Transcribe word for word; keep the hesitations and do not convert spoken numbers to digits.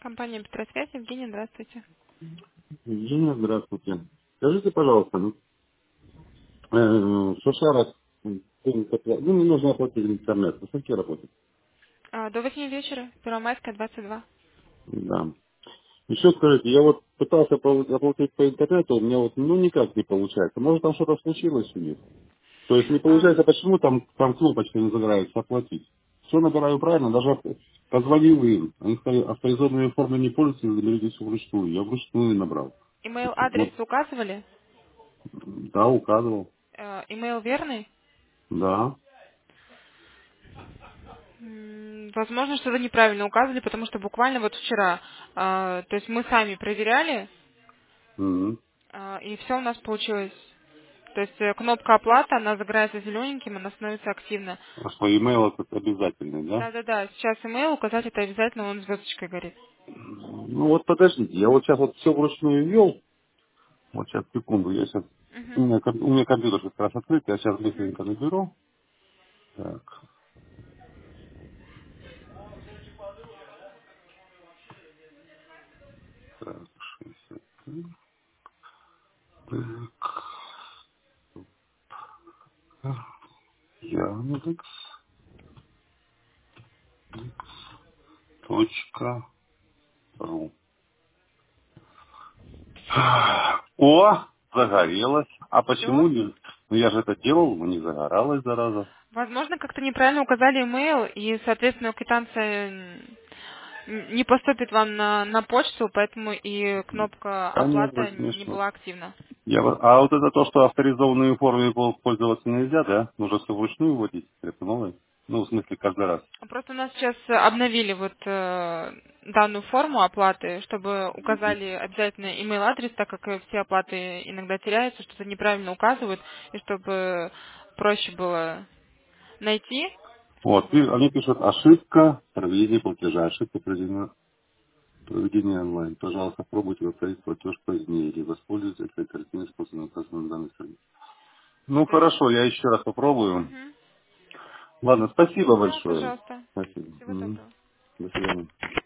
Компания «Петросвязь», Евгения, здравствуйте. Евгения, здравствуйте. Скажите, пожалуйста, ну, э, в Шушарах, м, пункт опла- ну, мне нужно оплатить интернет. Вы сколько работает? А, До восьми вечера, Первомайская, двадцать два. Да. Еще скажите, я вот пытался пол- оплатить по интернету, у меня вот, ну, никак не получается. Может, там что-то случилось у них? То есть не А, получается, почему там, там кнопочка не загорается оплатить? Все набираю правильно, даже позвонил им. Они сказали, авторизованные формы не пользуются, заберите все вручную. Я вручную набрал. Имейл-адрес Вот, указывали? да, указывал. Э, Имейл верный? Да. М, Возможно, что-то неправильно указывали, потому что буквально вот вчера, а, то есть мы сами проверяли, Мгм. а, и все у нас получилось. То есть э, кнопка оплата, она загорается зелененьким, она становится активна. А что, имейл это обязательный, да? Да-да-да, сейчас имейл указать это обязательно, он звездочкой горит. Ну вот подождите, я вот сейчас вот все вручную ввел. Вот сейчас, секунду, я сейчас... У Мгм. меня, ком- у меня компьютер как раз открыт, я сейчас Мгм. быстренько наберу. Так, так, шестьдесят три. Так, Яндекс. Точка ру. О, загорелось. А почему Все? не? Ну я же это делал, но не загоралось, зараза. Возможно, как-то неправильно указали имейл, и, соответственно, квитанция м, не поступит вам на, на почту, поэтому и кнопка Да нет, оплата вроде не не шло. была активна. Я, вот- а вот это то, что авторизованные формы пол- пользоваться нельзя, да? Нужно все вручную вводить, это новое? Ну, в смысле, каждый раз. А Просто у нас сейчас обновили вот э, данную форму оплаты, чтобы Мгм. указали обязательно email-адрес, так как э, все оплаты иногда теряются, что-то неправильно указывают, и чтобы проще было найти. Вот, и Вот. они пишут, ошибка проведения платежа, ошибка проведения, проведения онлайн. Пожалуйста, пробуйте повторить платеж позднее или воспользуйтесь альтернативным способом указанным в данной странице. Ну, То есть, хорошо, я еще раз попробую. мгм. Ладно, спасибо Да, большое. пожалуйста. Спасибо. Всего Мгм. доброго. До свидания.